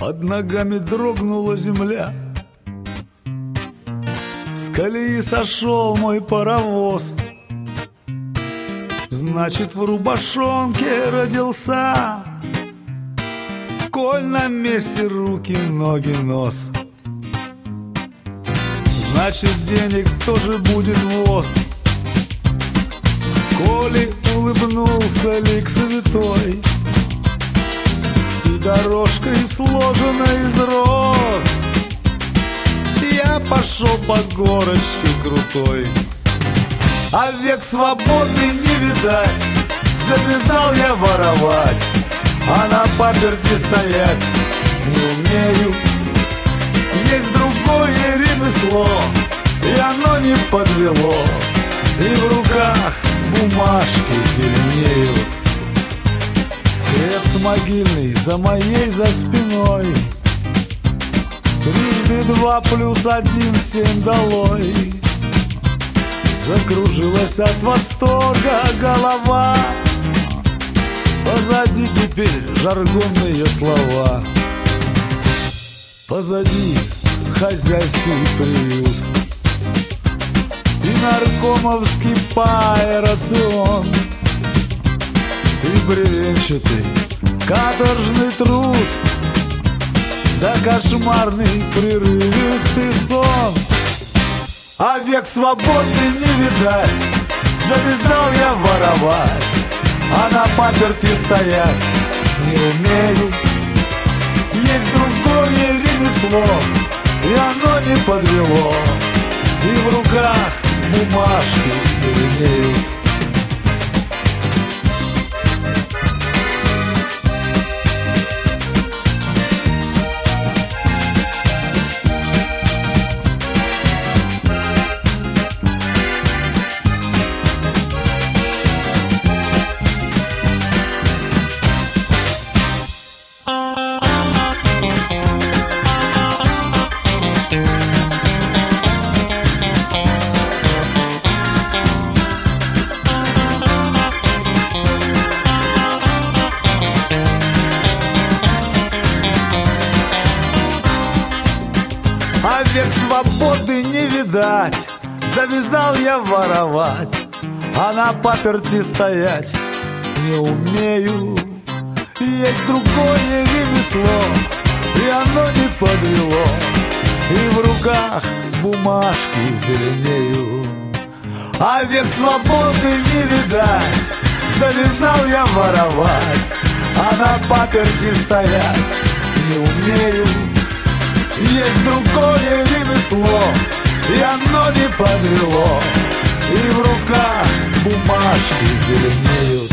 Под ногами дрогнула земля, с колеи сошел мой паровоз. Значит, в рубашонке родился, коль на месте руки, ноги, нос. Значит, денег тоже будет воз, коли улыбнулся лик святой, и дорожкой сложена из роз я пошел по горочке крутой. А век свободный не видать, завязал я воровать, а на паперти стоять не умею. Есть другое ремесло, и оно не подвело, и в руках бумажки зеленеют. Крест могильный за моей, за спиной, 3 × 2 + 1 = 7 долой. Закружилась от восторга голова, позади теперь жаргонные слова. Позади хозяйский приют и наркомовский паэрацион, и бревенчатый каторжный труд, да кошмарный прерывистый сон. А век свободный не видать, завязал я воровать, а на паперти стоять не умею. Есть другое ремесло, и оно не подвело, и в руках бумажки зеленеют. А век свободы не видать, завязал я воровать, а на паперти стоять не умею. Есть другое ремесло, и оно не подвело, и в руках бумажки зеленеют. А век свободы не видать, завязал я воровать, а на паперти стоять не умею. Есть другое ремесло, и оно не подвело, и в руках бумажки зеленеют.